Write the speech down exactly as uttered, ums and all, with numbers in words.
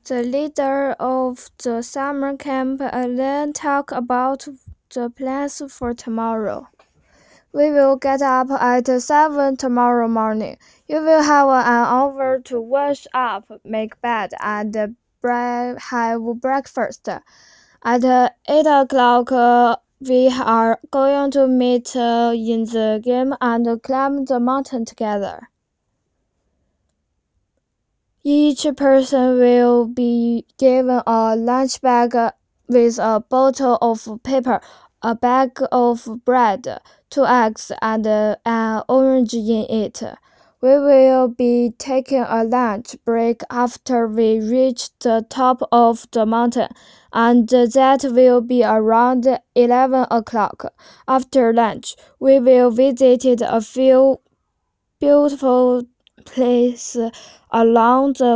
The leader of the summer camp and then talk about the plans for tomorrow. We will get up at seven tomorrow morning. You will have an hour to wash up, make bed, and bre- have breakfast. At eight o'clock, uh, we are going to meet uh, in the game and climb the mountain together. Each person will be given a lunch bag with a bottle of paper, a bag of bread, two eggs, and an orange in it. We will be taking a lunch break after we reach the top of the mountain, and that will be around eleven o'clock. After lunch, we will visit a few beautiful places along the